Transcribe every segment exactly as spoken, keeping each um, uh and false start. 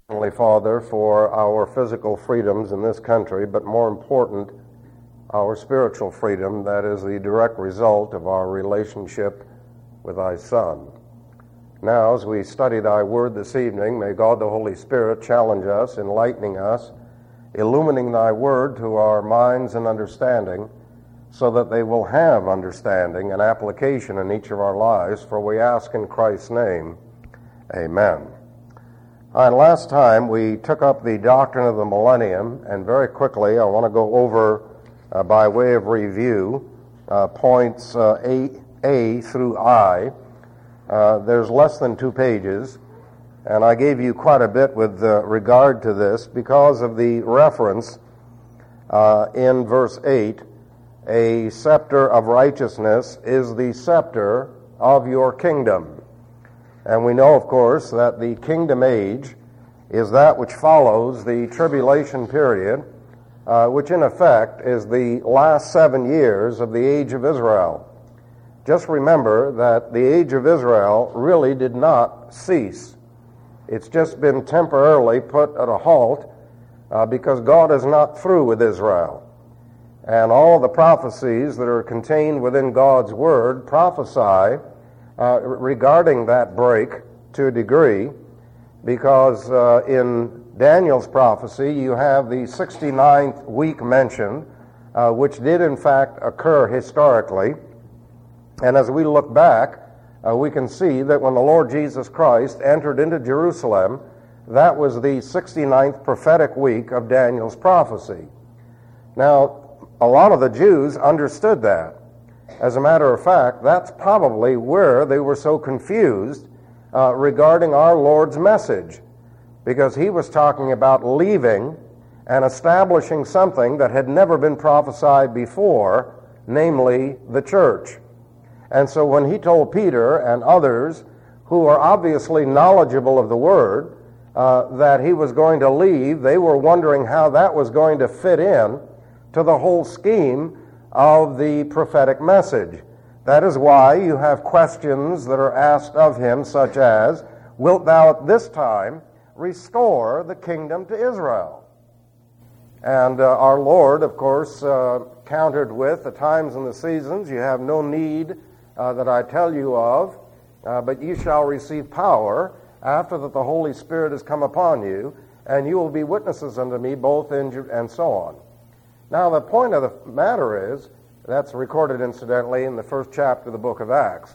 Heavenly Father, for our physical freedoms in this country, but more important, our spiritual freedom that is the direct result of our relationship with thy Son. Now, as we study thy word this evening, may God the Holy Spirit challenge us, enlightening us, illumining thy word to our minds and understanding, so that they will have understanding and application in each of our lives, for we ask in Christ's name, amen. And last time we took up the doctrine of the millennium, and very quickly I want to go over, uh, by way of review, uh, points uh, A, A through I. Uh, there's less than two pages, and I gave you quite a bit with uh, regard to this because of the reference uh, in verse eight, a scepter of righteousness is the scepter of your kingdom. And we know, of course, that the kingdom age is that which follows the tribulation period, uh, which in effect is the last seven years of the age of Israel. Just remember that the age of Israel really did not cease. It's just been temporarily put at a halt uh, because God is not through with Israel. And all the prophecies that are contained within God's Word prophesy Uh, regarding that break to a degree, because uh, in Daniel's prophecy you have the sixty-ninth week mentioned, uh, which did in fact occur historically. And as we look back, uh, we can see that when the Lord Jesus Christ entered into Jerusalem, that was the sixty-ninth prophetic week of Daniel's prophecy. Now, a lot of the Jews understood that. As a matter of fact, that's probably where they were so confused uh, regarding our Lord's message, because he was talking about leaving and establishing something that had never been prophesied before, namely the church. And so when he told Peter and others who are obviously knowledgeable of the Word uh, that he was going to leave, they were wondering how that was going to fit in to the whole scheme of the prophetic message. That is why you have questions that are asked of him, such as, wilt thou at this time restore the kingdom to Israel? And uh, our Lord, of course, uh, countered with the times and the seasons. You have no need uh, that I tell you of, uh, but you shall receive power after that the Holy Spirit has come upon you, and you will be witnesses unto me both in Ju- and so on. Now, the point of the matter is, that's recorded incidentally in the first chapter of the book of Acts.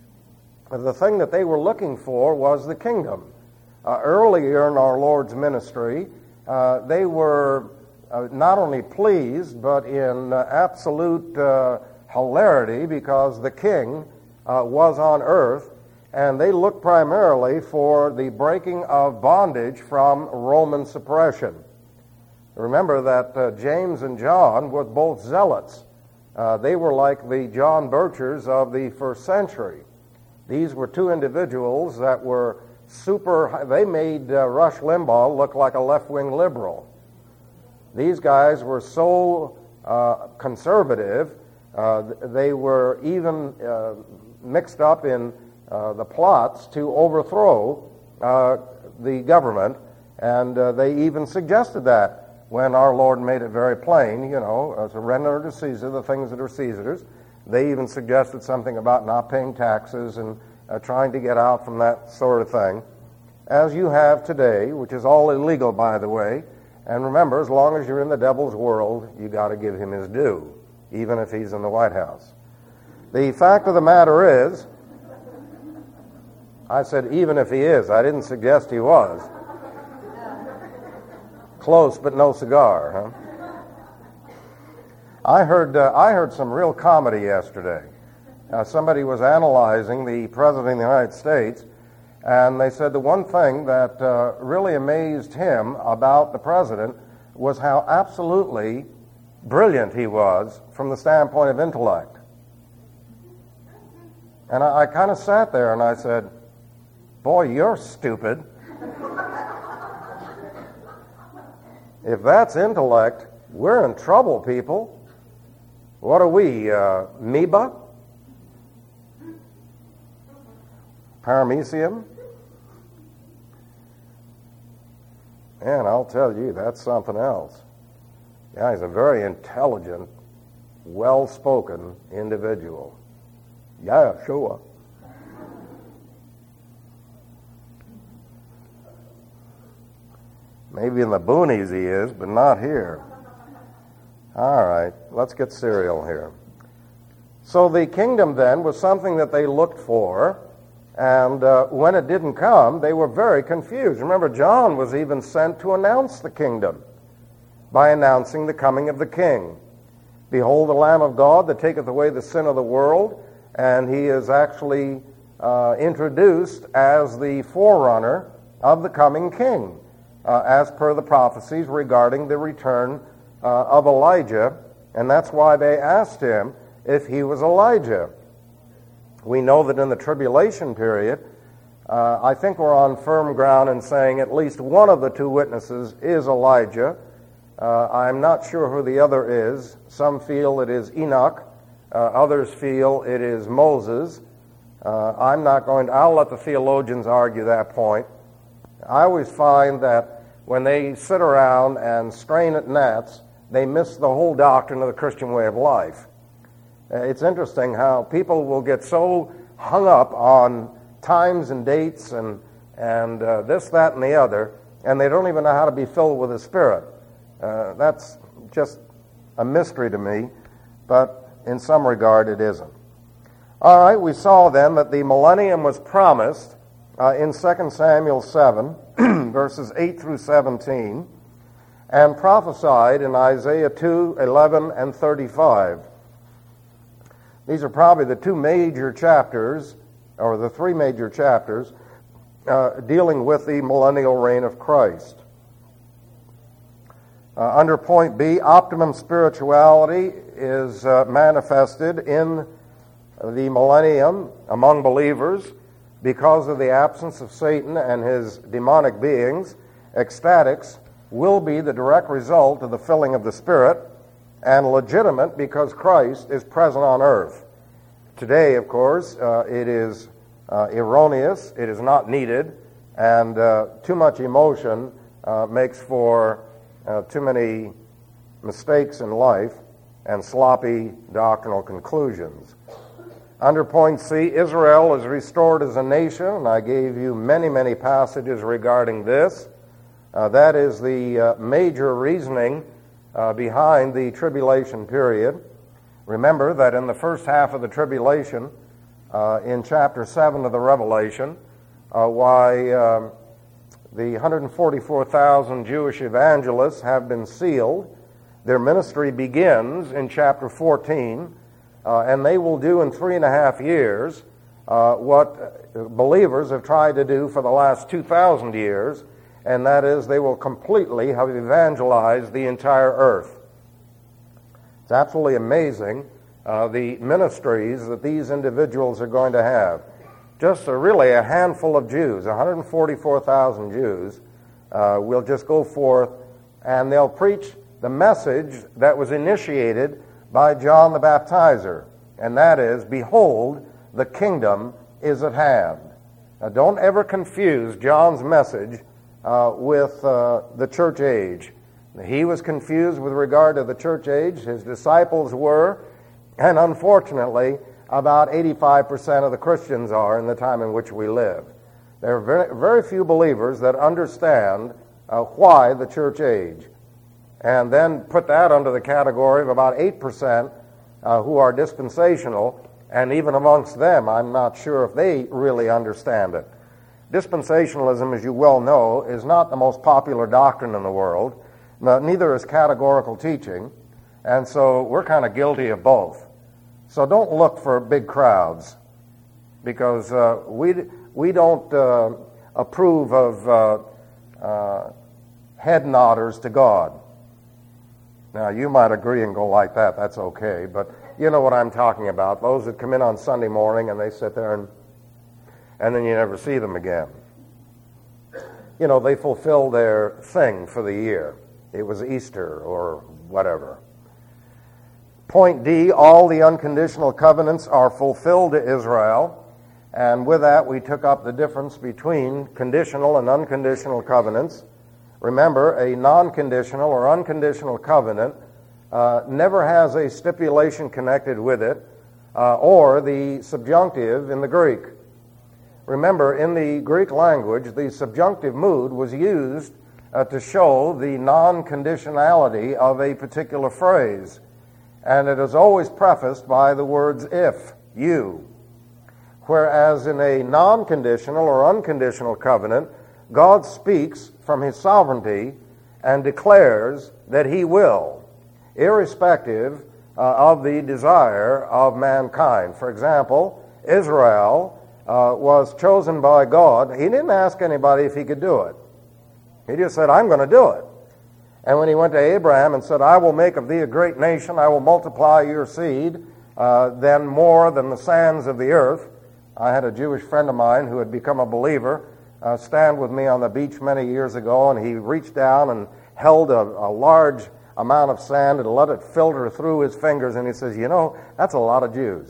The thing that they were looking for was the kingdom. Uh, earlier in our Lord's ministry, uh, they were uh, not only pleased, but in uh, absolute uh, hilarity because the king uh, was on earth, and they looked primarily for the breaking of bondage from Roman suppression. Remember that uh, James and John were both zealots. Uh, they were like the John Birchers of the first century. These were two individuals that were super, they made uh, Rush Limbaugh look like a left-wing liberal. These guys were so uh, conservative, uh, they were even uh, mixed up in uh, the plots to overthrow uh, the government, and uh, they even suggested that. When our Lord made it very plain, you know, uh, to render to Caesar the things that are Caesar's. They even suggested something about not paying taxes and uh, trying to get out from that sort of thing, as you have today, which is all illegal, by the way. And remember, as long as you're in the devil's world, you got to give him his due, even if he's in the White House. The fact of the matter is, I said even if he is. I didn't suggest he was. Close, but no cigar, huh? I heard uh, I heard some real comedy yesterday. Uh, somebody was analyzing the President of the United States, and they said the one thing that uh, really amazed him about the President was how absolutely brilliant he was from the standpoint of intellect. And I, I kind of sat there and I said, boy, you're stupid. If that's intellect, we're in trouble, people. What are we, uh, amoeba? Paramecium? And I'll tell you, that's something else. Yeah, he's a very intelligent, well-spoken individual. Yeah, sure. Maybe in the boonies he is, but not here. All right, let's get serial here. So the kingdom then was something that they looked for, and uh, when it didn't come, they were very confused. Remember, John was even sent to announce the kingdom by announcing the coming of the king. Behold the Lamb of God that taketh away the sin of the world, and he is actually uh, introduced as the forerunner of the coming king, uh, as per the prophecies regarding the return uh, of Elijah, and that's why they asked him if he was Elijah. We know that in the tribulation period, uh, I think we're on firm ground in saying at least one of the two witnesses is Elijah. Uh, I'm not sure who the other is. Some feel it is Enoch. Uh, others feel it is Moses. Uh, I'm not going to, I'll let the theologians argue that point. I always find that when they sit around and strain at gnats, they miss the whole doctrine of the Christian way of life. Uh, it's interesting how people will get so hung up on times and dates and, and uh, this, that, and the other, and they don't even know how to be filled with the Spirit. Uh, that's just a mystery to me, but in some regard it isn't. All right, we saw then that the millennium was promised uh, in Second Samuel seven, verses eight through seventeen, and prophesied in Isaiah two, eleven, and thirty-five. These are probably the two major chapters, or the three major chapters, uh, dealing with the millennial reign of Christ. Uh, under point B, optimum spirituality is uh, manifested in the millennium among believers because of the absence of Satan and his demonic beings. Ecstatics will be the direct result of the filling of the Spirit, and legitimate because Christ is present on earth. Today, of course, uh, it is uh, erroneous, it is not needed, and uh, too much emotion uh, makes for uh, too many mistakes in life and sloppy doctrinal conclusions. Under point C, Israel is restored as a nation, and I gave you many, many passages regarding this. Uh, that is the uh, major reasoning Uh, behind the tribulation period. Remember that in the first half of the tribulation, uh, in chapter seven of the Revelation, uh, why um, the one hundred forty-four thousand Jewish evangelists have been sealed. Their ministry begins in chapter fourteen, uh, and they will do in three and a half years uh, what believers have tried to do for the last two thousand years, and that is they will completely have evangelized the entire earth. It's absolutely amazing uh, the ministries that these individuals are going to have. Just a, really a handful of Jews, one hundred forty-four thousand Jews, uh, will just go forth and they'll preach the message that was initiated by John the Baptizer, and that is, behold, the kingdom is at hand. Now, don't ever confuse John's message Uh, with uh, the church age. He was confused with regard to the church age. His disciples were, and unfortunately, about eighty-five percent of the Christians are in the time in which we live. There are very, very few believers that understand uh, why the church age. And then put that under the category of about eight percent uh, who are dispensational, and even amongst them, I'm not sure if they really understand it. Dispensationalism, as you well know, is not the most popular doctrine in the world. No, neither is categorical teaching. And so we're kind of guilty of both. So don't look for big crowds, because uh, we we don't uh, approve of uh, uh, head nodders to God. Now, you might agree and go like that. That's okay. But you know what I'm talking about. Those that come in on Sunday morning and they sit there and and then you never see them again. You know, they fulfill their thing for the year. It was Easter or whatever. Point D, all the unconditional covenants are fulfilled to Israel, and with that we took up the difference between conditional and unconditional covenants. Remember, a non-conditional or unconditional covenant uh, never has a stipulation connected with it uh, or the subjunctive in the Greek. Remember, in the Greek language, the subjunctive mood was used uh, to show the non-conditionality of a particular phrase. And it is always prefaced by the words if, you. Whereas in a non-conditional or unconditional covenant, God speaks from his sovereignty and declares that he will, irrespective uh, of the desire of mankind. For example, Israel uh, was chosen by God. He didn't ask anybody if he could do it. He just said, I'm going to do it. And when he went to Abraham and said, I will make of thee a great nation, I will multiply your seed, uh, then more than the sands of the earth. I had a Jewish friend of mine who had become a believer uh, stand with me on the beach many years ago, and he reached down and held a, a large amount of sand and let it filter through his fingers, and he says, you know, that's a lot of Jews.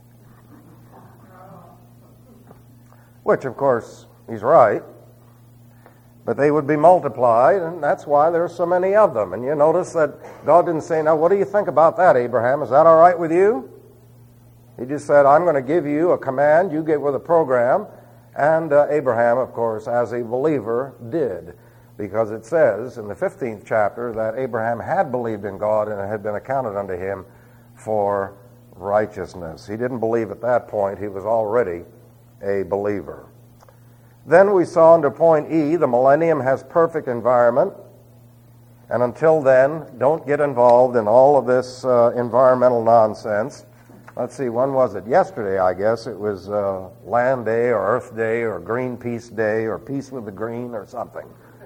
Which, of course, he's right. But they would be multiplied, and that's why there's so many of them. And you notice that God didn't say, now, what do you think about that, Abraham? Is that all right with you? He just said, I'm going to give you a command, you get with a program. And uh, Abraham, of course, as a believer, did. Because it says in the fifteenth chapter that Abraham had believed in God and it had been accounted unto him for righteousness. He didn't believe at that point. He was already a believer. Then we saw under point E, the millennium has perfect environment. And until then, don't get involved in all of this uh, environmental nonsense. Let's see, when was it? Yesterday, I guess. It was uh, Land Day or Earth Day or Greenpeace Day or Peace with the Green or something.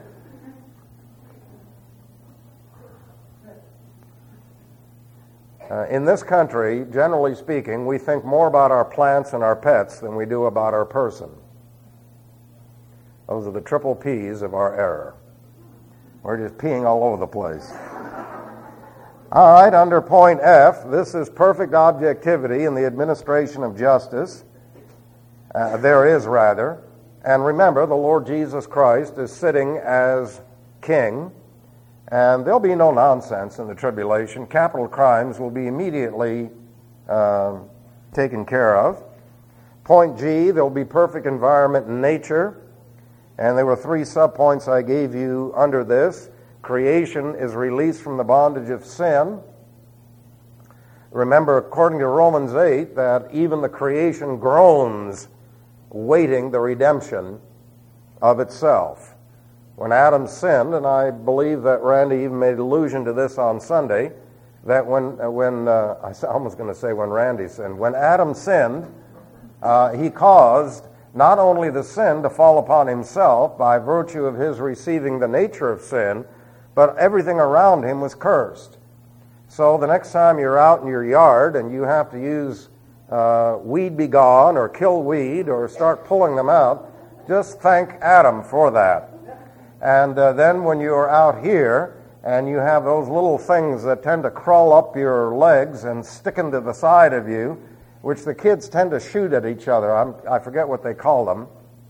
Uh, in this country, generally speaking, we think more about our plants and our pets than we do about our person. Those are the triple P's of our error. We're just peeing all over the place. All right, under point F, this is perfect objectivity in the administration of justice. Uh, there is, rather. And remember, the Lord Jesus Christ is sitting as king, and there'll be no nonsense in the tribulation. Capital crimes will be immediately uh, taken care of. Point G, there'll be perfect environment in nature. And there were three subpoints I gave you under this. Creation is released from the bondage of sin. Remember, according to Romans eight, that even the creation groans, waiting the redemption of itself. When Adam sinned, and I believe that Randy even made allusion to this on Sunday, that when, when uh, I was almost going to say when Randy sinned, when Adam sinned, uh, he caused not only the sin to fall upon himself by virtue of his receiving the nature of sin, but everything around him was cursed. So the next time you're out in your yard and you have to use uh, weed be gone or kill weed or start pulling them out, just thank Adam for that. And uh, then when you're out here and you have those little things that tend to crawl up your legs and stick into the side of you, which the kids tend to shoot at each other. I'm, I forget what they call them.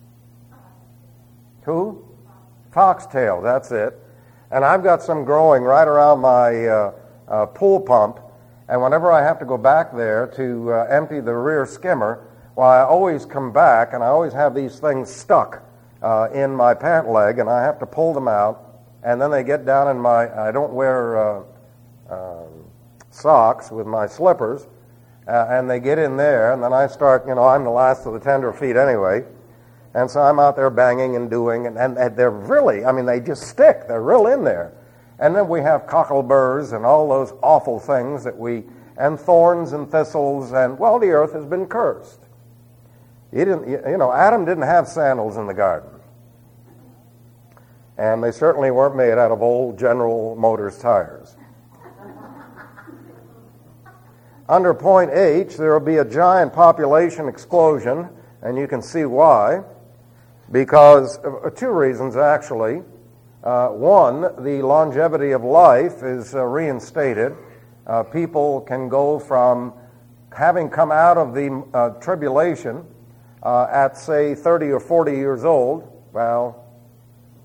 Who? Foxtail, that's it. And I've got some growing right around my uh, uh, pool pump, and whenever I have to go back there to uh, empty the rear skimmer, well, I always come back, and I always have these things stuck uh, in my pant leg, and I have to pull them out, and then they get down in my, I don't wear uh, uh, socks with my slippers, Uh, and they get in there, and then I start, you know, I'm the last of the tender feet anyway, and so I'm out there banging and doing, and, and, and they're really, I mean, they just stick. They're real in there. And then we have cockleburs and all those awful things that we, and thorns and thistles, and, well, the earth has been cursed. He didn't, you know, Adam didn't have sandals in the garden. And they certainly weren't made out of old General Motors tires. Under point H, there will be a giant population explosion, and you can see why. Because uh, two reasons, actually. Uh, one, the longevity of life is uh, reinstated. Uh, people can go from having come out of the uh, tribulation uh, at, say, thirty or forty years old. Well,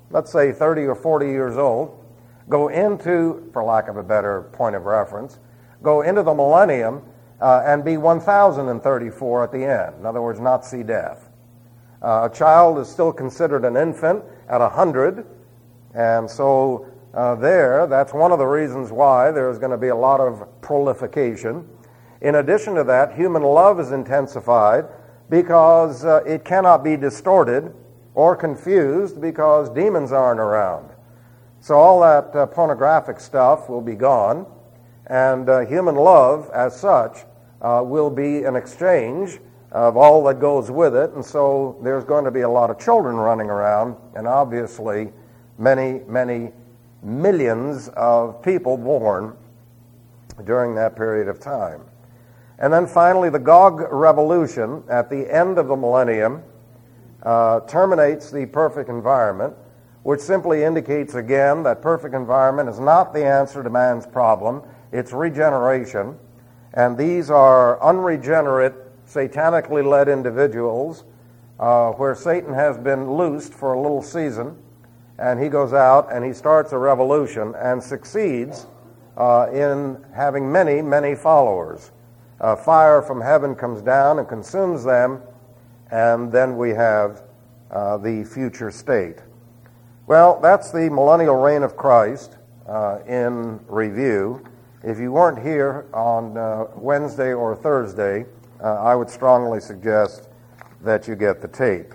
let's say thirty or forty years old, go into, for lack of a better point of reference, go into the millennium uh, and be one thousand thirty-four at the end. In other words, not see death. Uh, a child is still considered an infant at one hundred, and so uh, there, that's one of the reasons why there's going to be a lot of prolification. In addition to that, human love is intensified because uh, it cannot be distorted or confused because demons aren't around. So all that uh, pornographic stuff will be gone, and uh, human love as such uh, will be an exchange of all that goes with it, and so there's going to be a lot of children running around, and obviously many, many millions of people born during that period of time. And then finally, the Gog revolution at the end of the millennium uh, terminates the perfect environment, which simply indicates again that perfect environment is not the answer to man's problem. It's regeneration. And these are unregenerate, satanically led individuals uh, where Satan has been loosed for a little season, and he goes out and he starts a revolution and succeeds uh, in having many, many followers. Uh, fire from heaven comes down and consumes them, and then we have uh, the future state. Well, that's the millennial reign of Christ uh, in review. If you weren't here on uh, Wednesday or Thursday, uh, I would strongly suggest that you get the tape.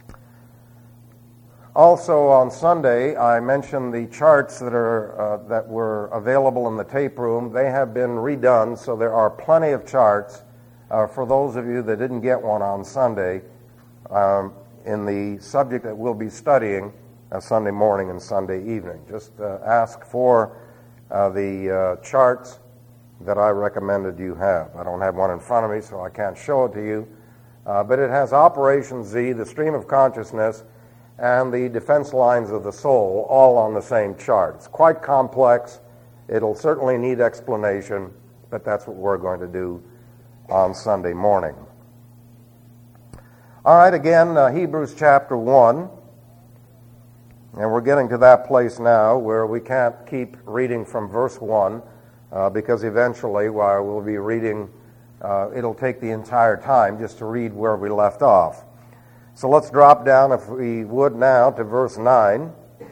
Also on Sunday, I mentioned the charts that are uh, that were available in the tape room. They have been redone, so there are plenty of charts uh, for those of you that didn't get one on Sunday um, in the subject that we'll be studying uh, Sunday morning and Sunday evening. Just uh, ask for uh, the uh, charts that I recommended you have. I don't have one in front of me, so I can't show it to you, uh, but it has Operation Z, the stream of consciousness, and the defense lines of the soul, all on the same chart. It's quite complex. It'll certainly need explanation, but that's what we're going to do on Sunday morning. All right, again, uh, Hebrews chapter one, and we're getting to that place now where we can't keep reading from verse one, uh, because eventually, while we'll be reading, uh, it'll take the entire time just to read where we left off. So let's drop down, if we would now, to verse nine.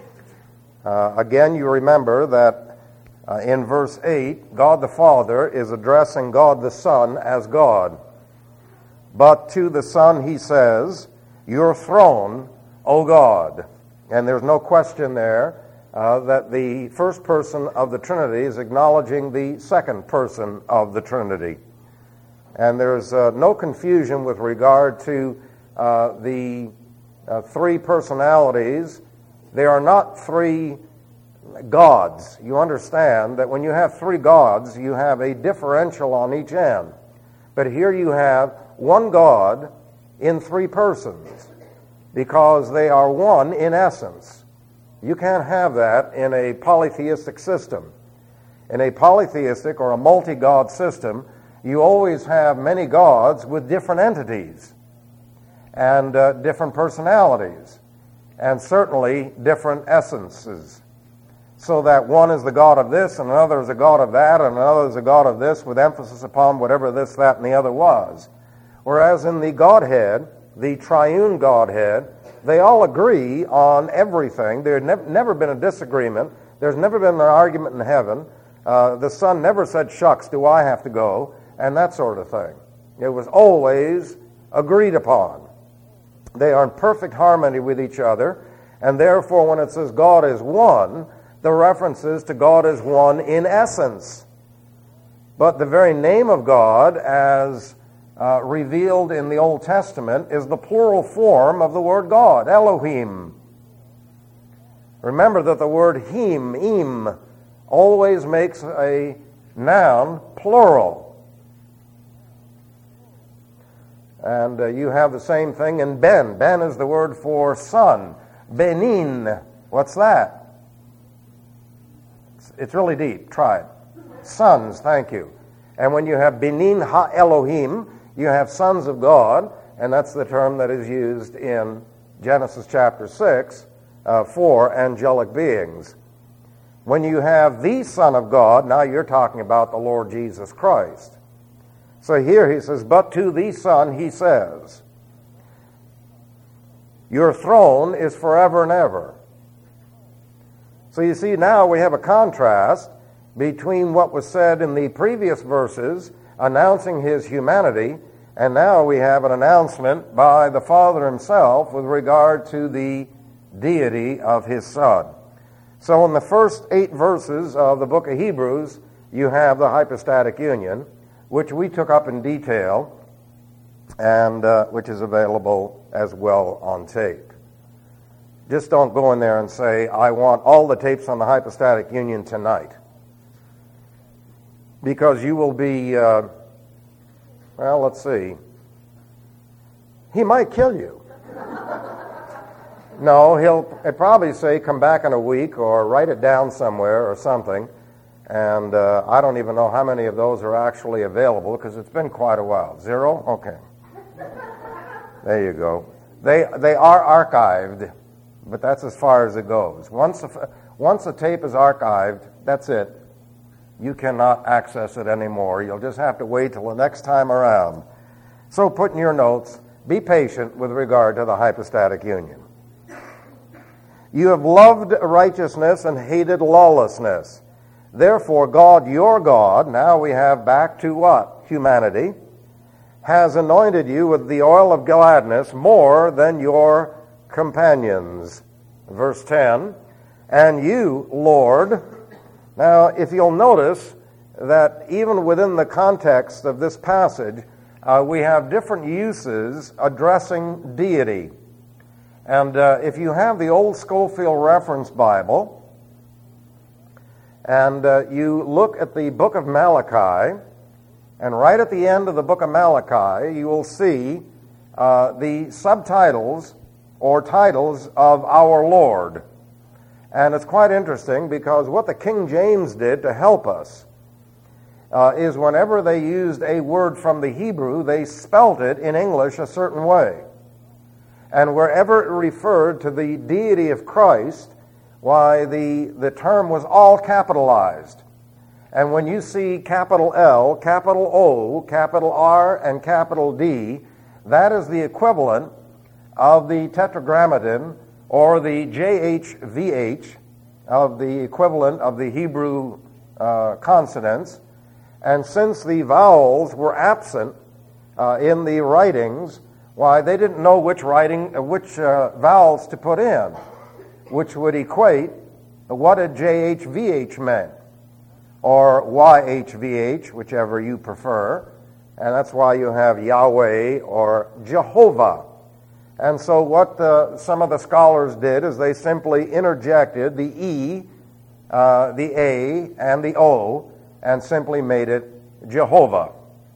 Uh, again, you remember that uh, in verse eight, God the Father is addressing God the Son as God. But to the Son he says, "Your throne, O God." And there's no question there uh, that the first person of the Trinity is acknowledging the second person of the Trinity. And there's uh, no confusion with regard to Uh, the uh, three personalities. They are not three gods. You understand that when you have three gods, you have a differential on each end. But here you have one God in three persons, because they are one in essence. You can't have that in a polytheistic system. In a polytheistic or a multi-god system, you always have many gods with different entities and uh, different personalities, and certainly different essences. So that one is the God of this, and another is a God of that, and another is a God of this, with emphasis upon whatever this, that, and the other was. Whereas in the Godhead, the triune Godhead, they all agree on everything. There's nev- never been a disagreement. There's never been an argument in heaven. Uh, the Son never said, "Shucks, do I have to go?" and that sort of thing. It was always agreed upon. They are in perfect harmony with each other, and therefore when it says God is one, the reference is to God is one in essence. But the very name of God, as uh, revealed in the Old Testament, is the plural form of the word God, Elohim. Remember that the word him, im, always makes a noun plural. And uh, you have the same thing in Ben. Ben is the word for son. Benin. What's that? It's, it's really deep. Try it. Sons, thank you. And when you have Benin ha Elohim, you have sons of God, and that's the term that is used in Genesis chapter six, uh, for angelic beings. When you have the Son of God, now you're talking about the Lord Jesus Christ. So here he says, but to the Son he says, your throne is forever and ever. So you see, now we have a contrast between what was said in the previous verses announcing his humanity, and now we have an announcement by the Father himself with regard to the deity of his Son. So in the first eight verses of the book of Hebrews, you have the hypostatic union, which we took up in detail, and uh, which is available as well on tape. Just don't go in there and say, I want all the tapes on the hypostatic union tonight. Because you will be, uh, well, let's see. He might kill you. No, he'll, he'll probably say, come back in a week or write it down somewhere or something. And uh, I don't even know how many of those are actually available because it's been quite a while. Zero? Okay. There you go. They they are archived, but that's as far as it goes. Once a, once a tape is archived, that's it. You cannot access it anymore. You'll just have to wait till the next time around. So put in your notes, be patient with regard to the hypostatic union. You have loved righteousness and hated lawlessness. Therefore, God, your God, now we have back to what? Humanity, has anointed you with the oil of gladness more than your companions. Verse ten, and you, Lord. Now, if you'll notice that even within the context of this passage, uh, we have different uses addressing deity. And uh, if you have the old Scofield Reference Bible, and uh, you look at the book of Malachi, and right at the end of the book of Malachi, you will see uh, the subtitles or titles of our Lord. And it's quite interesting because what the King James did to help us uh, is whenever they used a word from the Hebrew, they spelt it in English a certain way. And wherever it referred to the deity of Christ, why, the, the term was all capitalized. And when you see capital L, capital O, capital R, and capital D, that is the equivalent of the Tetragrammaton or the J H V H, of the equivalent of the Hebrew uh, consonants. And since the vowels were absent uh, in the writings, why, they didn't know which writing, uh, which uh, vowels to put in, which would equate what a J H V H meant, or Y H V H, whichever you prefer, and that's why you have Yahweh or Jehovah. And so what the, some of the scholars did is they simply interjected the E, uh, the A, and the O, and simply made it Jehovah.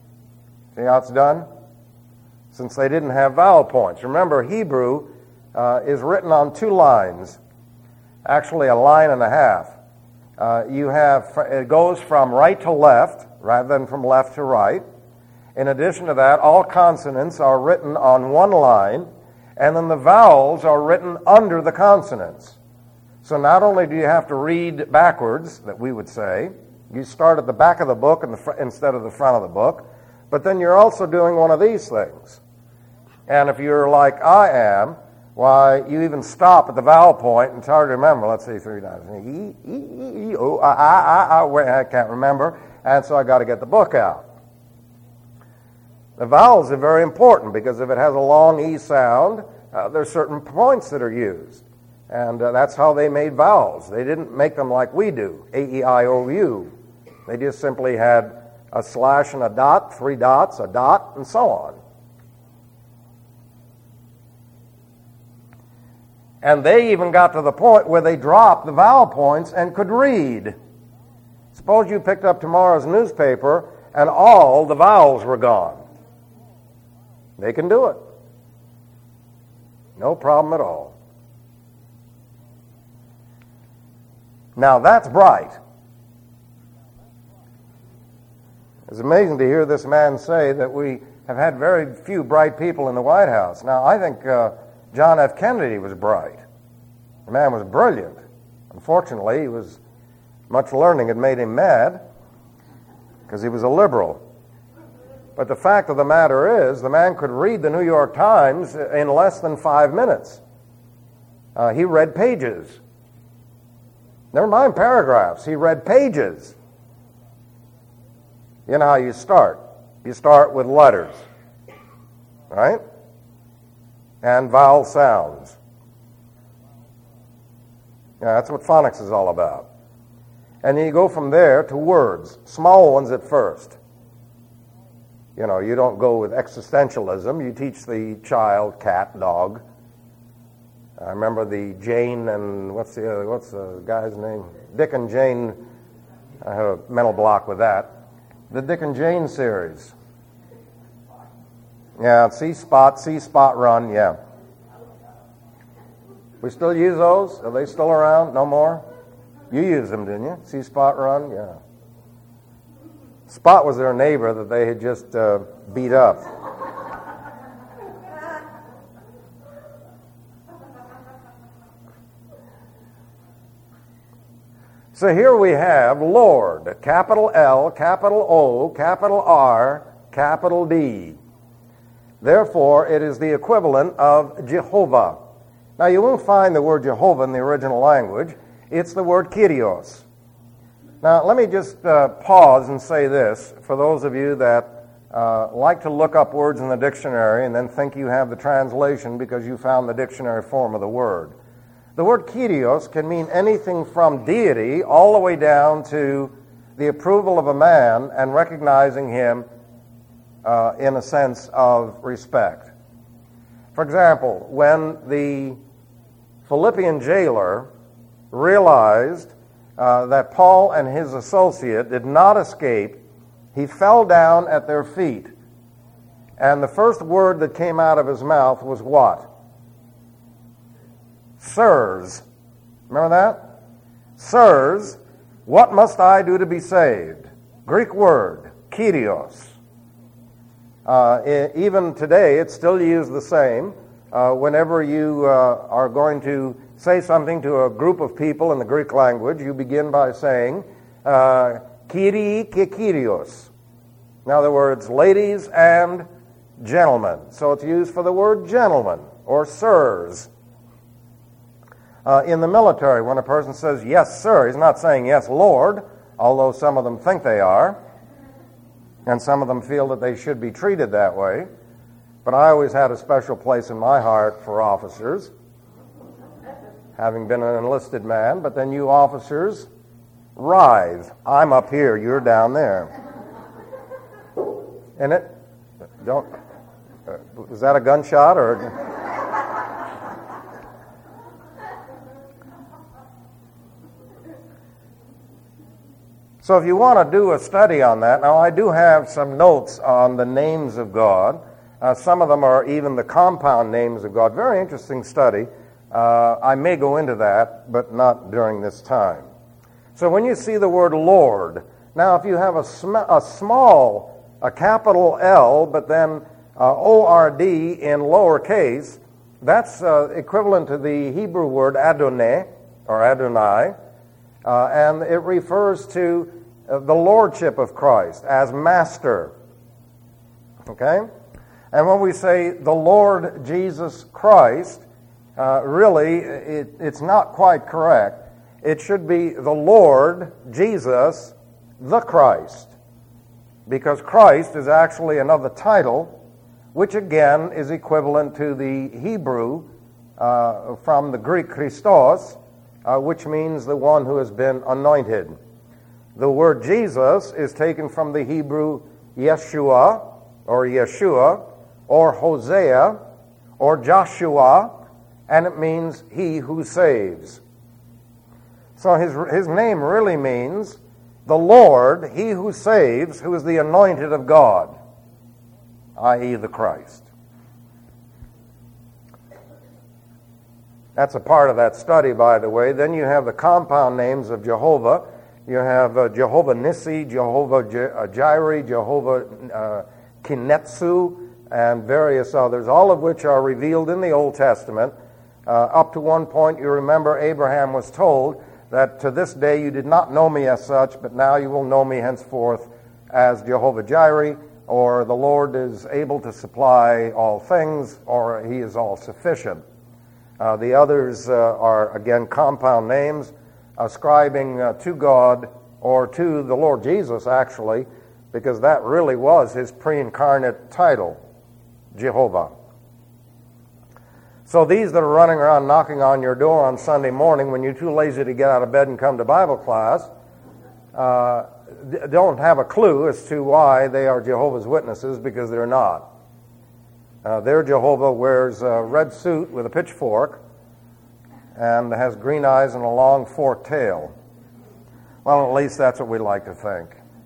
See how it's done? Since they didn't have vowel points. Remember, Hebrew uh, is written on two lines, actually a line and a half. Uh, you have, it goes from right to left rather than from left to right. In addition to that, all consonants are written on one line, and then the vowels are written under the consonants. So not only do you have to read backwards, that we would say, you start at the back of the book in the fr- instead of the front of the book, but then you're also doing one of these things. And if you're like I am, why, you even stop at the vowel point, and it's hard to remember. Let's see, three times. E, e, e, e, o, I, I, I, wait, I can't remember, and so I got to get the book out. The vowels are very important because if it has a long E sound, uh, there's certain points that are used. And uh, that's how they made vowels. They didn't make them like we do, A, E, I, O, U. They just simply had a slash and a dot, three dots, a dot, and so on. And they even got to the point where they dropped the vowel points and could read. Suppose you picked up tomorrow's newspaper and all the vowels were gone. They can do it. No problem at all. Now that's bright. It's amazing to hear this man say that we have had very few bright people in the White House. Now I think uh, John F. Kennedy was bright. The man was brilliant. Unfortunately, he was much learning had made him mad because he was a liberal. But the fact of the matter is, the man could read the New York Times in less than five minutes. Uh, he read pages. Never mind paragraphs. He read pages. You know how you start. You start with letters, right? And vowel sounds. Yeah, that's what phonics is all about. And you go from there to words, small ones at first. You know, you don't go with existentialism. You teach the child cat, dog. I remember the Jane and what's the other, what's the guy's name? Dick and Jane. I have a mental block with that. The Dick and Jane series. Yeah, see spot, see spot, run. Yeah. We still use those? Are they still around? No more? You used them, didn't you? See spot, run. Yeah. Spot was their neighbor that they had just uh, beat up. So here we have Lord, capital L, capital O, capital R, capital D. Therefore, it is the equivalent of Jehovah. Now, you won't find the word Jehovah in the original language. It's the word Kyrios. Now, let me just uh, pause and say this for those of you that uh, like to look up words in the dictionary and then think you have the translation because you found the dictionary form of the word. The word Kyrios can mean anything from deity all the way down to the approval of a man and recognizing him uh, in a sense of respect. For example, when the Philippian jailer realized uh, that Paul and his associate did not escape, he fell down at their feet. And the first word that came out of his mouth was what? Sirs. Remember that? Sirs, what must I do to be saved? Greek word, Kyrios. Uh, even today, it's still used the same. Uh, whenever you uh, are going to say something to a group of people in the Greek language, you begin by saying, uh, Kyrie ke Kyrios. In other words, ladies and gentlemen. So it's used for the word gentlemen or sirs. Uh, in the military, when a person says, yes, sir, he's not saying, yes, Lord, although some of them think they are, and some of them feel that they should be treated that way. But I always had a special place in my heart for officers, having been an enlisted man. But then you officers rise. I'm up here, you're down there. And it, don't, uh, was that a gunshot or... So if you want to do a study on that, now I do have some notes on the names of God. Uh, some of them are even the compound names of God. Very interesting study. Uh, I may go into that, but not during this time. So when you see the word Lord, now if you have a, sm- a small, a capital L, but then uh, O R D in lowercase, that's uh, equivalent to the Hebrew word Adonai, or Adonai. Uh, and it refers to uh, the lordship of Christ as master. Okay? And when we say the Lord Jesus Christ, uh, really, it, it's not quite correct. It should be the Lord Jesus the Christ. Because Christ is actually another title, which again is equivalent to the Hebrew uh, from the Greek Christos, Uh, which means the one who has been anointed. The word Jesus is taken from the Hebrew Yeshua, or Yeshua, or Hosea, or Joshua, and it means he who saves. So his, his name really means the Lord, he who saves, who is the anointed of God, that is the Christ. That's a part of that study, by the way. Then you have the compound names of Jehovah. You have uh, Jehovah Nissi, Jehovah Jireh, Jehovah uh, Kinetsu, and various others, all of which are revealed in the Old Testament. Uh, Uh, up to one point, you remember Abraham was told that to this day you did not know me as such, but now you will know me henceforth as Jehovah Jireh, or the Lord is able to supply all things, or he is all sufficient. Uh, the others uh, are, again, compound names, ascribing uh, to God, or to the Lord Jesus, actually, because that really was his pre-incarnate title, Jehovah. So these that are running around knocking on your door on Sunday morning when you're too lazy to get out of bed and come to Bible class, uh, don't have a clue as to why they are Jehovah's Witnesses, because they're not. Uh, their Jehovah wears a red suit with a pitchfork and has green eyes and a long forked tail. Well, at least that's what we like to think.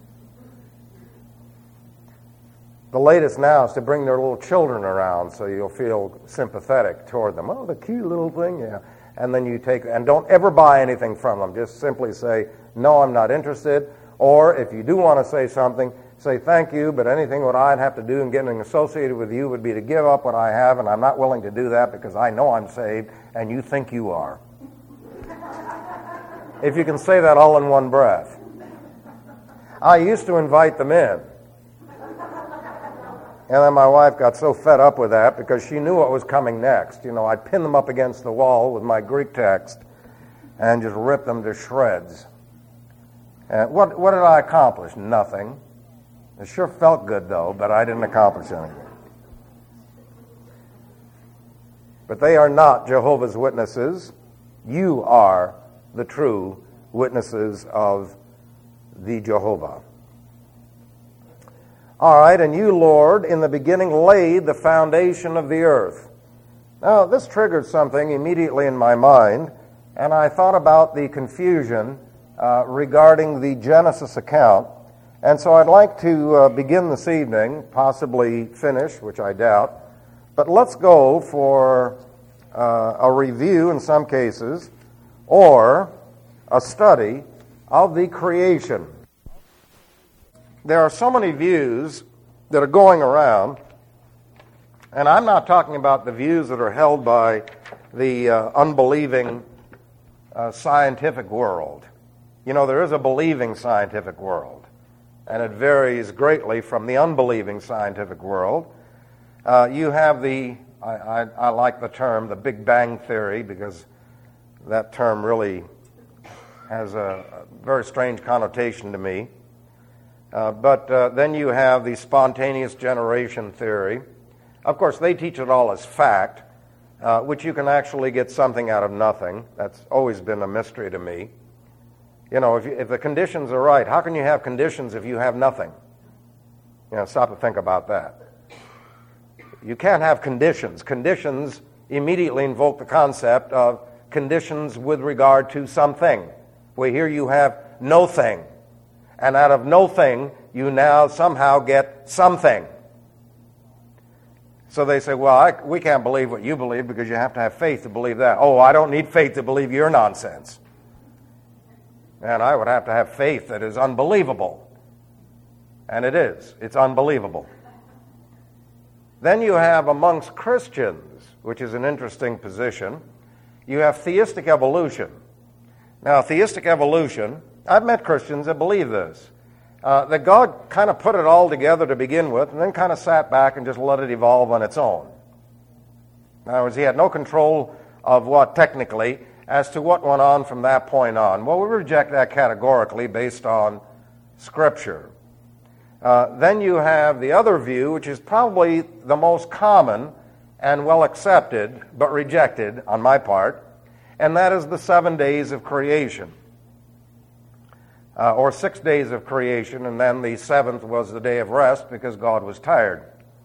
The latest now is to bring their little children around so you'll feel sympathetic toward them. Oh, the cute little thing, yeah. And then you take, and don't ever buy anything from them. Just simply say, no, I'm not interested. Or if you do want to say something, say thank you, but anything what I'd have to do in getting associated with you would be to give up what I have, and I'm not willing to do that because I know I'm saved and you think you are. If you can say that all in one breath. I used to invite them in. And then my wife got so fed up with that because she knew what was coming next. You know, I'd pin them up against the wall with my Greek text and just rip them to shreds. And what, what did I accomplish? Nothing. It sure felt good, though, but I didn't accomplish anything. But they are not Jehovah's Witnesses. You are the true witnesses of the Jehovah. All right, and you, Lord, in the beginning laid the foundation of the earth. Now, this triggered something immediately in my mind, and I thought about the confusion uh, regarding the Genesis account. And so I'd like to uh, begin this evening, possibly finish, which I doubt, but let's go for uh, a review in some cases, or a study of the creation. There are so many views that are going around, and I'm not talking about the views that are held by the uh, unbelieving uh, scientific world. You know, there is a believing scientific world, and it varies greatly from the unbelieving scientific world. Uh, you have the, I, I, I like the term, the Big Bang Theory, because that term really has a, a very strange connotation to me. Uh, but uh, then you have the spontaneous generation theory. Of course, they teach it all as fact, uh, which you can actually get something out of nothing. That's always been a mystery to me. You know, if, you, if the conditions are right, how can you have conditions if you have nothing? You know, stop and think about that. You can't have conditions. Conditions immediately invoke the concept of conditions with regard to something. Well, here you have no thing. And out of no thing, you now somehow get something. So they say, well, I, we can't believe what you believe because you have to have faith to believe that. Oh, I don't need faith to believe your nonsense. And I would have to have faith that is unbelievable. And it is. It's unbelievable. Then you have amongst Christians, which is an interesting position, you have theistic evolution. Now, theistic evolution, I've met Christians that believe this, uh, that God kind of put it all together to begin with and then kind of sat back and just let it evolve on its own. In other words, he had no control of what, technically, as to what went on from that point on. Well, we reject that categorically based on Scripture. Uh, then you have the other view, which is probably the most common and well accepted, but rejected on my part, and that is the seven days of creation. Uh, or six days of creation, and then the seventh was the day of rest because God was tired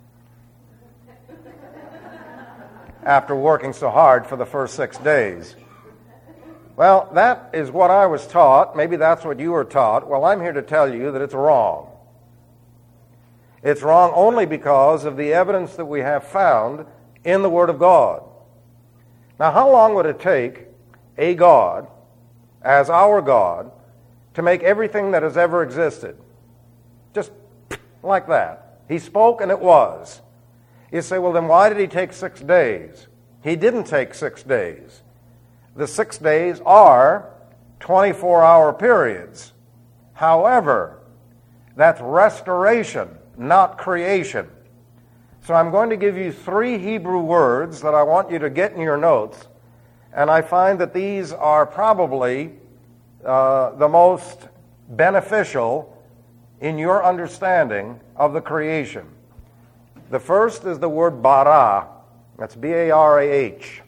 after working so hard for the first six days. Well, that is what I was taught. Maybe that's what you were taught. Well, I'm here to tell you that it's wrong. It's wrong only because of the evidence that we have found in the Word of God. Now, how long would it take a God, as our God, to make everything that has ever existed? Just like that. He spoke and it was. You say, well, then why did he take six days? He didn't take six days. The six days are twenty-four hour periods. However, that's restoration, not creation. So I'm going to give you three Hebrew words that I want you to get in your notes, and I find that these are probably uh, the most beneficial in your understanding of the creation. The first is the word bara. That's B A R A H.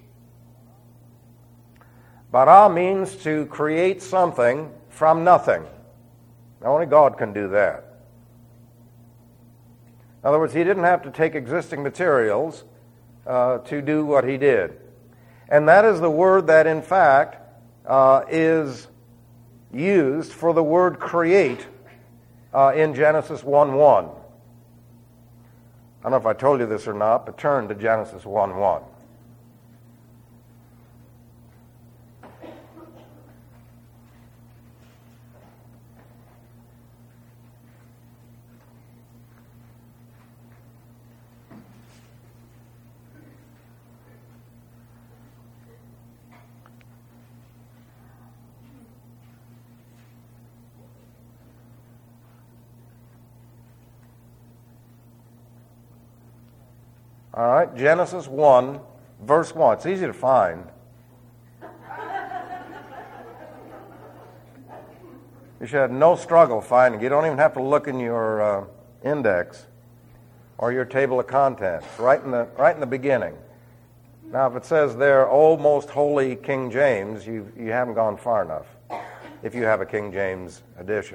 Bara means to create something from nothing. Now, only God can do that. In other words, he didn't have to take existing materials uh, to do what he did. And that is the word that, in fact, uh, is used for the word create uh, in Genesis one one. I don't know if I told you this or not, but turn to Genesis one one. All right, Genesis one, verse one. It's easy to find. You should have no struggle finding it. You don't even have to look in your uh, index or your table of contents. Right in the right in the beginning. Now, if it says there, "O most holy King James," you you haven't gone far enough. If you have a King James edition.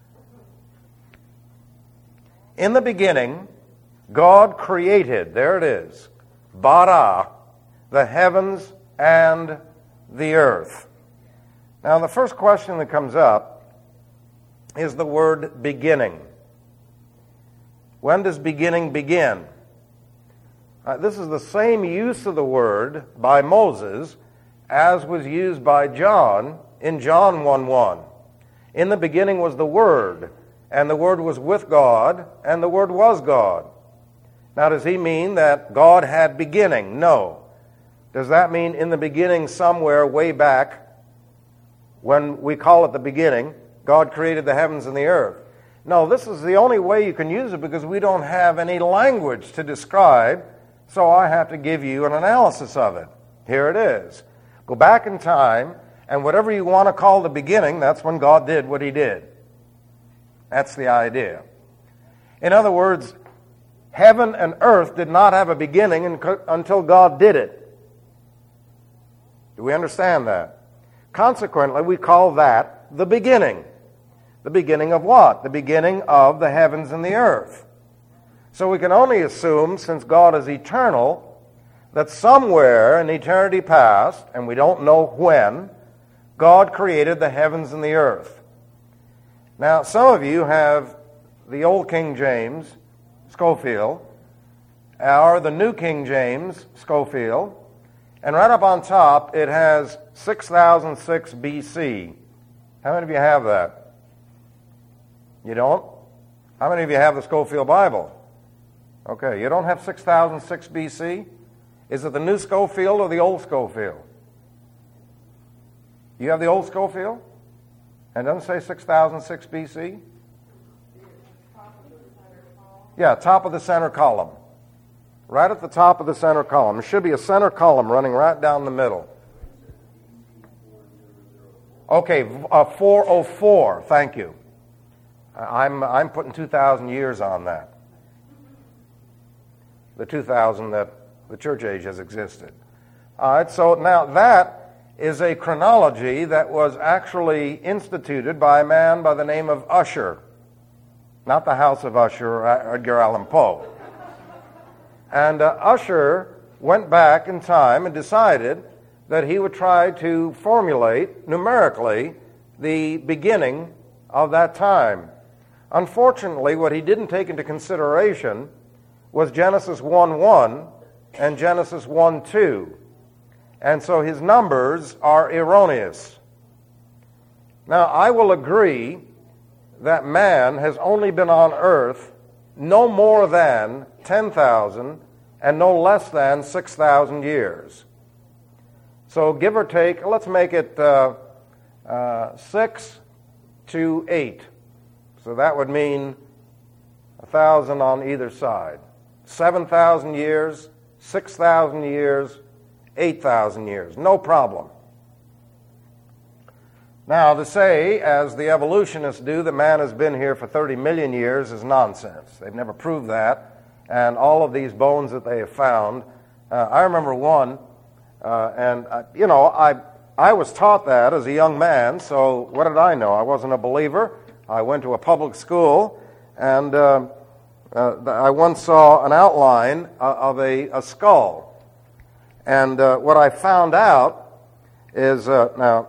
In the beginning, God created, there it is, bara, the heavens and the earth. Now, the first question that comes up is the word beginning. When does beginning begin? Uh, this is the same use of the word by Moses as was used by John in John one one. In the beginning was the Word, and the Word was with God, and the Word was God. Now, does he mean that God had beginning? No. Does that mean in the beginning somewhere way back, when we call it the beginning, God created the heavens and the earth? No, this is the only way you can use it because we don't have any language to describe, so I have to give you an analysis of it. Here it is. Go back in time, and whatever you want to call the beginning, that's when God did what he did. That's the idea. In other words, heaven and earth did not have a beginning until God did it. Do we understand that? Consequently, we call that the beginning. The beginning of what? The beginning of the heavens and the earth. So we can only assume, since God is eternal, that somewhere in eternity past, and we don't know when, God created the heavens and the earth. Now, some of you have the old King James, Scofield, or the New King James, Scofield, and right up on top it has six thousand six B C. How many of you have that? You don't? How many of you have the Scofield Bible? Okay, you don't have six thousand six B C? Is it the New Scofield or the Old Scofield? You have the Old Scofield? And it doesn't say six thousand six B C? Yeah, top of the center column. Right at the top of the center column. There should be a center column running right down the middle. Okay, uh, four oh four, thank you. I'm, I'm putting two thousand years on that. The two thousand that the church age has existed. All right, so now that is a chronology that was actually instituted by a man by the name of Ussher. Not the House of Usher or Edgar Allan Poe. And uh, Ussher went back in time and decided that he would try to formulate numerically the beginning of that time. Unfortunately, what he didn't take into consideration was Genesis one one and Genesis one two. And so his numbers are erroneous. Now, I will agree that man has only been on earth no more than ten thousand and no less than six thousand years. So give or take, let's make it uh, uh, six to eight. So that would mean one thousand on either side. seven thousand years, six thousand years, eight thousand years. No problem. Now, to say, as the evolutionists do, that man has been here for thirty million years is nonsense. They've never proved that. And all of these bones that they have found, uh, I remember one, uh, and, uh, you know, I, I was taught that as a young man, so what did I know? I wasn't a believer. I went to a public school, and uh, uh, I once saw an outline of a, a skull. And uh, what I found out is, uh, now,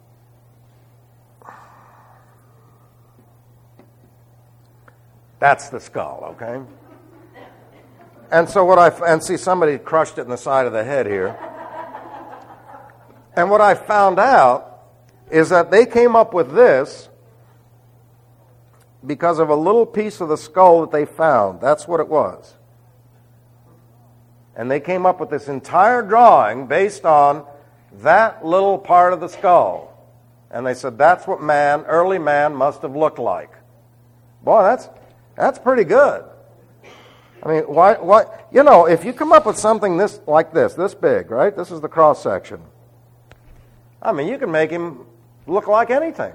that's the skull, okay? And so what I, and see, somebody crushed it in the side of the head here. And what I found out is that they came up with this because of a little piece of the skull that they found. That's what it was. And they came up with this entire drawing based on that little part of the skull. And they said that's what man, early man, must have looked like. Boy, that's that's pretty good. I mean, why, why, you know, if you come up with something this like this, this big, right? This is the cross section. I mean, you can make him look like anything.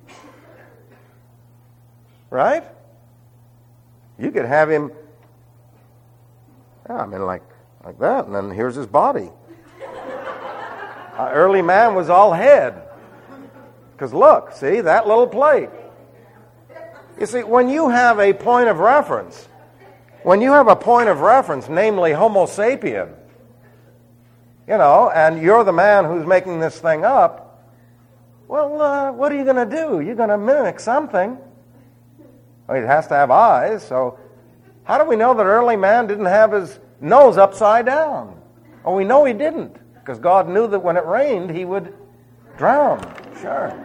Right? You could have him, yeah, I mean, like, like that, and then here's his body. uh, early man was all head. Because look, see, that little plate. You see, when you have a point of reference, when you have a point of reference, namely Homo sapien, you know, and you're the man who's making this thing up, well, uh, what are you going to do? You're going to mimic something. Well, it has to have eyes, so how do we know that early man didn't have his nose upside down? Well, we know he didn't, because God knew that when it rained, he would drown. Sure.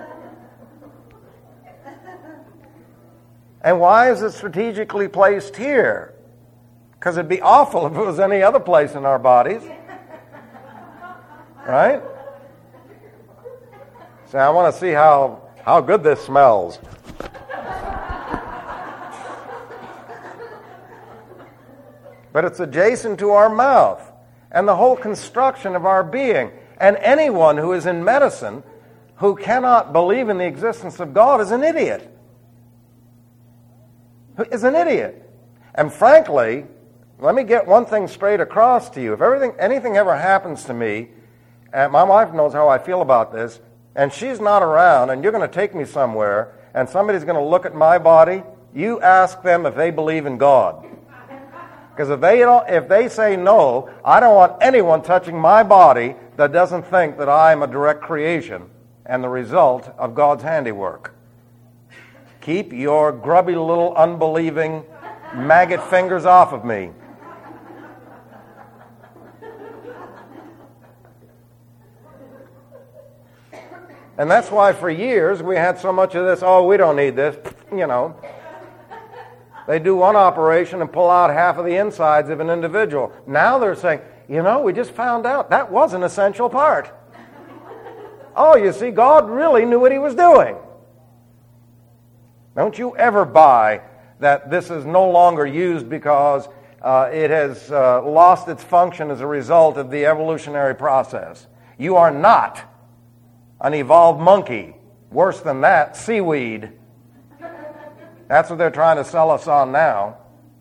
And why is it strategically placed here? Because it'd be awful if it was any other place in our bodies. Right? So I want to see how, how good this smells. But it's adjacent to our mouth and the whole construction of our being. And anyone who is in medicine who cannot believe in the existence of God is an idiot. Is an idiot. And frankly, let me get one thing straight across to you. If everything, anything ever happens to me, and my wife knows how I feel about this, and she's not around, and you're going to take me somewhere, and somebody's going to look at my body, you ask them if they believe in God. Because if they don't, if they say no, I don't want anyone touching my body that doesn't think that I am a direct creation and the result of God's handiwork. Keep your grubby little unbelieving maggot fingers off of me. And that's why for years we had so much of this, oh, we don't need this, you know. They do one operation and pull out half of the insides of an individual. Now they're saying, you know, we just found out that was an essential part. Oh, you see, God really knew what he was doing. Don't you ever buy that this is no longer used because uh, it has uh, lost its function as a result of the evolutionary process. You are not an evolved monkey. Worse than that, seaweed. That's what they're trying to sell us on now.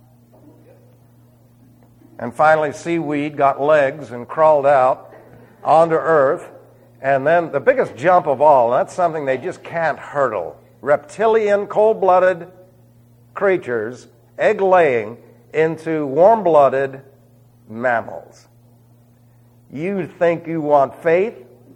And finally, seaweed got legs and crawled out onto Earth. And then the biggest jump of all, that's something they just can't hurdle. Reptilian, cold-blooded creatures, egg-laying into warm-blooded mammals. You think you want faith?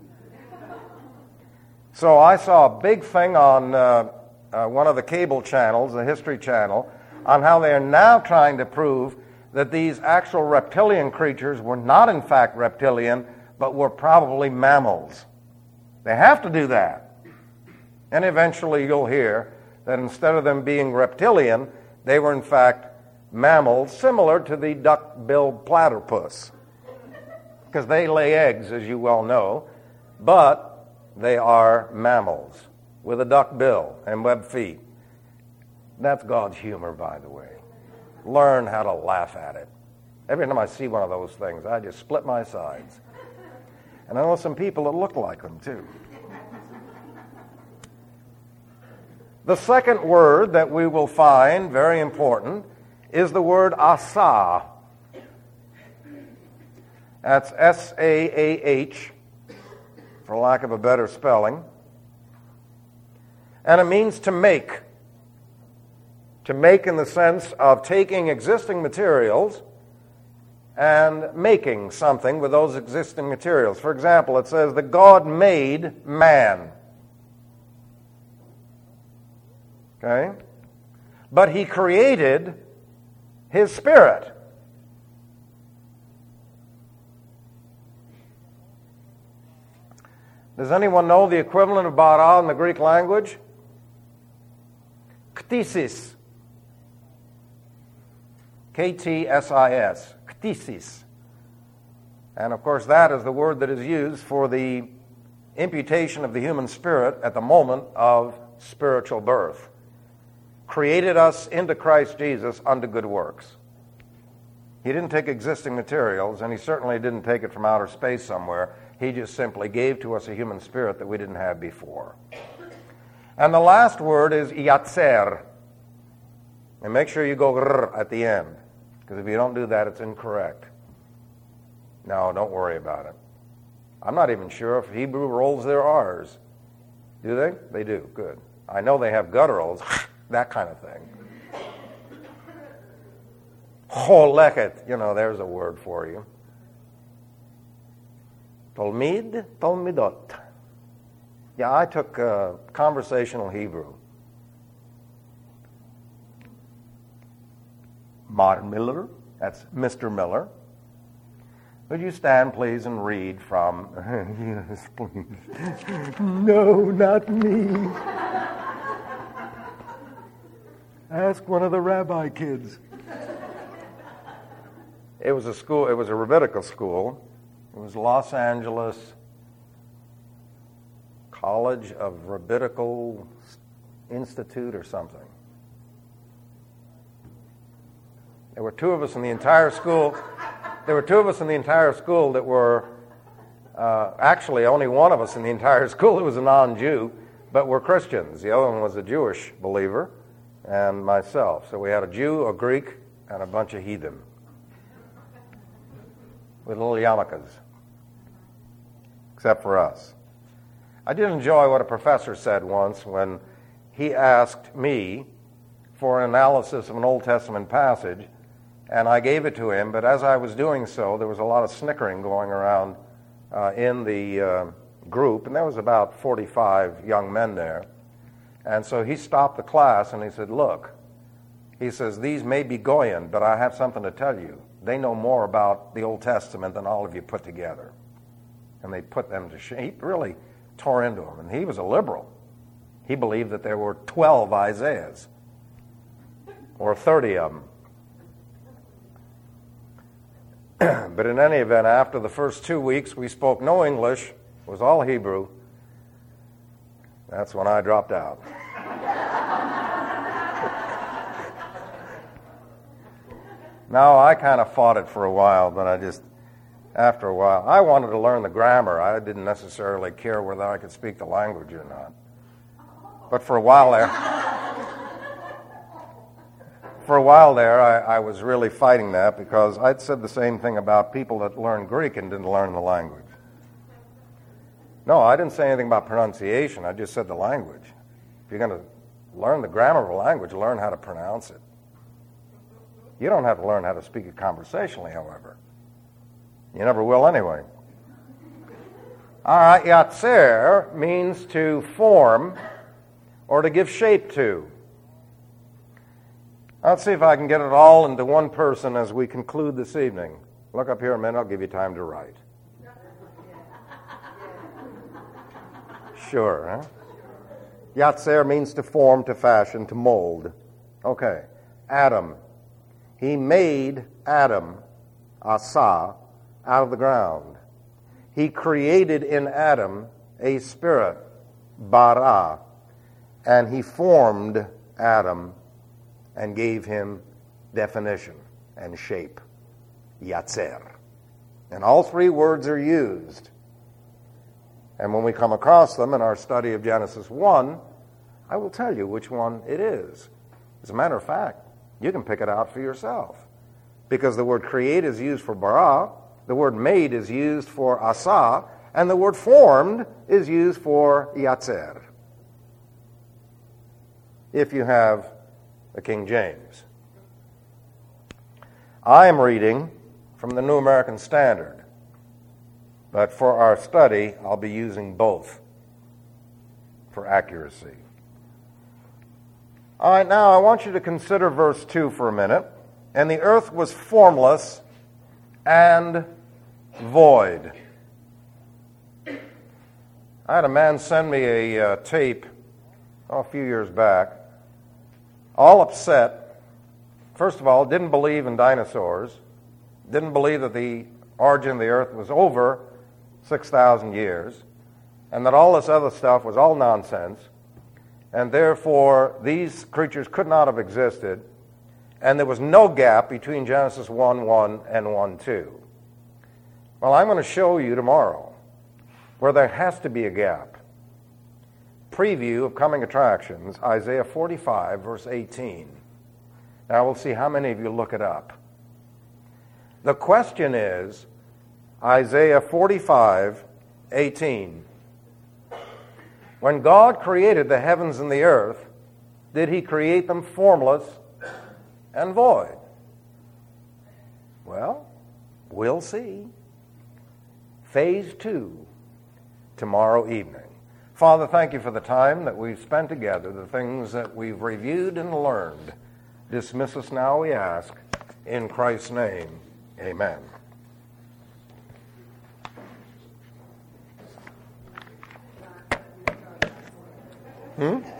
So I saw a big thing on uh, uh, one of the cable channels, the History Channel, on how they are now trying to prove that these actual reptilian creatures were not in fact reptilian, but were probably mammals. They have to do that. And eventually you'll hear that instead of them being reptilian, they were in fact mammals similar to the duck-billed platypus, because they lay eggs, as you well know, but they are mammals with a duck bill and webbed feet. That's God's humor, by the way. Learn how to laugh at it. Every time I see one of those things, I just split my sides. And I know some people that look like them, too. The second word that we will find, very important, is the word asa. That's S A A H, for lack of a better spelling. And it means to make. To make in the sense of taking existing materials and making something with those existing materials. For example, it says that God made man. Okay? But he created his spirit. Does anyone know the equivalent of bara in the Greek language? Ktisis. K T S I S. Ktisis. And of course that is the word that is used for the imputation of the human spirit at the moment of spiritual birth. Created us into Christ Jesus unto good works. He didn't take existing materials, and he certainly didn't take it from outer space somewhere. He just simply gave to us a human spirit that we didn't have before. And the last word is yatzer. And make sure you go rrr at the end, because if you don't do that, it's incorrect. No, don't worry about it. I'm not even sure if Hebrew rolls their R's. Do they? They do. Good. I know they have gutturals, that kind of thing. Choleket, you know, there's a word for you. Tolmid, Tolmidot. Yeah, I took uh, conversational Hebrew. Mar Miller, that's Mister Miller. Would you stand, please, and read from... Yes, please. No, not me. Ask one of the rabbi kids. It was a school, it was a rabbinical school. It was Los Angeles College of Rabbinical Institute or something. There were two of us in the entire school. There were two of us in the entire school that were, uh, actually only one of us in the entire school that was a non-Jew, but were Christians. The other one was a Jewish believer, and myself. So we had a Jew, a Greek, and a bunch of heathen with little yarmulkes, except for us. I did enjoy what a professor said once when he asked me for an analysis of an Old Testament passage, and I gave it to him, but as I was doing so, there was a lot of snickering going around uh, in the uh, group, and there was about forty-five young men there. And so he stopped the class and he said, look, he says, these may be Goyen, but I have something to tell you. They know more about the Old Testament than all of you put together. And they put them to shame. He really tore into them, and he was a liberal. He believed that there were twelve Isaiahs, or thirty of them. But in any event, after the first two weeks, we spoke no English. It was all Hebrew. That's when I dropped out. No, I kind of fought it for a while, but I just, after a while, I wanted to learn the grammar. I didn't necessarily care whether I could speak the language or not. But for a while there, for a while there, I, I was really fighting that because I'd said the same thing about people that learned Greek and didn't learn the language. No, I didn't say anything about pronunciation. I just said the language. If you're going to learn the grammar of a language, learn how to pronounce it. You don't have to learn how to speak it conversationally, however. You never will anyway. All right, yatzer means to form or to give shape to. Let's see if I can get it all into one person as we conclude this evening. Look up here a minute, I'll give you time to write. Sure, huh? Yatzer means to form, to fashion, to mold. Okay, Adam. He made Adam, asa, out of the ground. He created in Adam a spirit, bara, and he formed Adam and gave him definition and shape, yatzer. And all three words are used. And when we come across them in our study of Genesis one, I will tell you which one it is. As a matter of fact, you can pick it out for yourself. Because the word create is used for bara, the word made is used for asa, and the word formed is used for yatzer, if you have the King James. I am reading from the New American Standard, but for our study, I'll be using both for accuracy. All right, now I want you to consider verse two for a minute. And the earth was formless and void. I had a man send me a uh, tape oh, a few years back, all upset. First of all, didn't believe in dinosaurs, didn't believe that the origin of the earth was over six thousand years, and that all this other stuff was all nonsense, and therefore these creatures could not have existed, and there was no gap between Genesis one one and one two. Well, I'm going to show you tomorrow where there has to be a gap. Preview of coming attractions, Isaiah forty-five, verse eighteen. Now we'll see how many of you look it up. The question is, Isaiah forty-five, eighteen. When God created the heavens and the earth, did he create them formless and void? Well, we'll see. Phase two, tomorrow evening. Father, thank you for the time that we've spent together, the things that we've reviewed and learned. Dismiss us now, we ask, in Christ's name. Amen. Hmm?